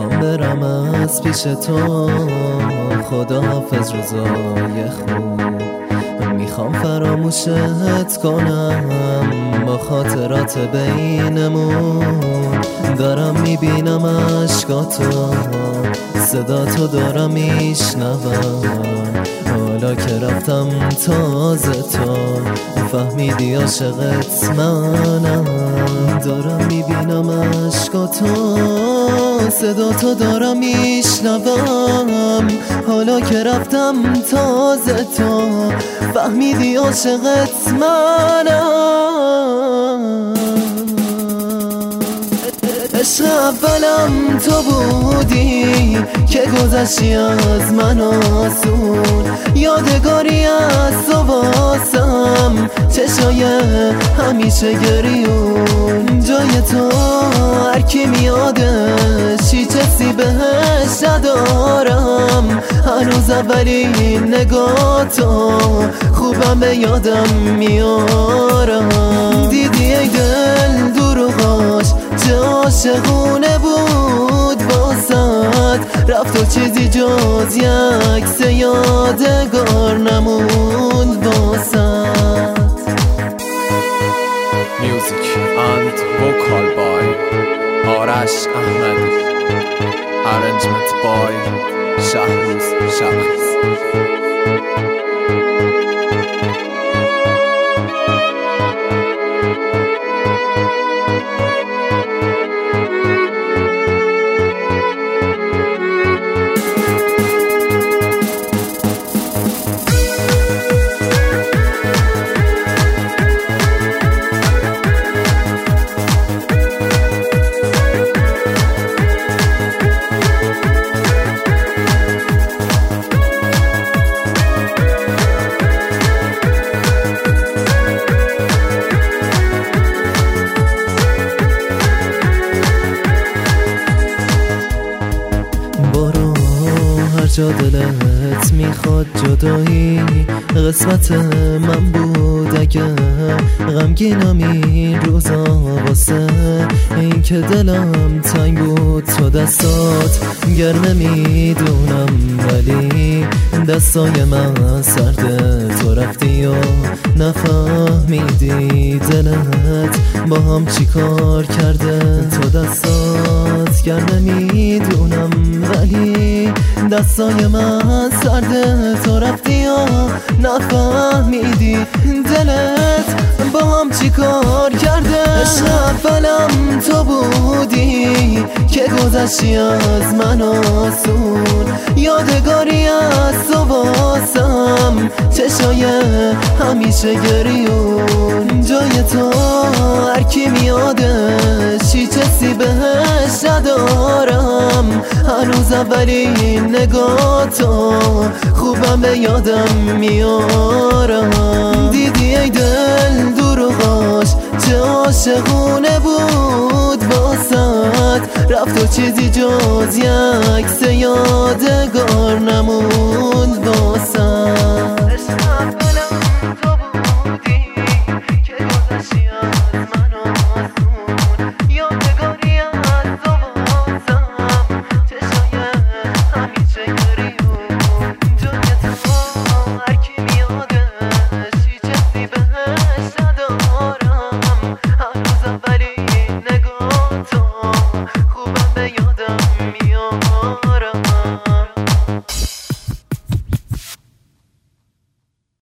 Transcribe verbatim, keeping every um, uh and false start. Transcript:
میخوام برم از پیش تو، خدا حافظ روزای خوب. میخوام فراموشت کنم با خاطرات بینمون. دارم میبینم عشقاتو، صدا تو دارم میشنوم. حالا که رفتم تازه تو فهمیدی عاشقت منم. دارم میبینم عشقاتو، صدا تو دارم میشنوم. حالا که رفتم تازه تو فهمیدی عاشقت منم. عشق اولم تو بودی که گذشتی از من آسون. یادگاری از تو واسم چشای همیشه گریون. جای تو هر کی میادش هیچ حسی بهش ندارم. هنوز اولین نگاه تو خوبم به یادم میارم. دیدی ای دل دروغاش چه عاشقونه بود واسد، رفت و چیزی جز یک عکس یادگار نموند واسد. Music and vocal by آرش احمدی. Arrangement by شهروز شبخیز. جا دلت میخواد جدایی قسمت من بود. اگه غمگینم این روزا واسه این که دلم تنگ بود. تو دستات گرمه میدونم ولی دستای من سرده. تو رفتی و نفهمیدی دلت با هم چی کار کرده. تو دستات گرمه میدونم ولی دستای من سرده. تو رفتی و نفهمیدی دلت با هم چی کار کرده. عشق اولم تو بودی که گذشتی از من آسون. یادگاری از تو واسم چشای همیشه گریون. جای تو هر کی میادش هیچ حسی بهش ندارم. هنوز اولین نگاه تو خوبم به یادم میارم. دیدی ای دل دروغاش چه عاشقونه بود واسد، رفت و چیزی جز یک عکس یادگار نموند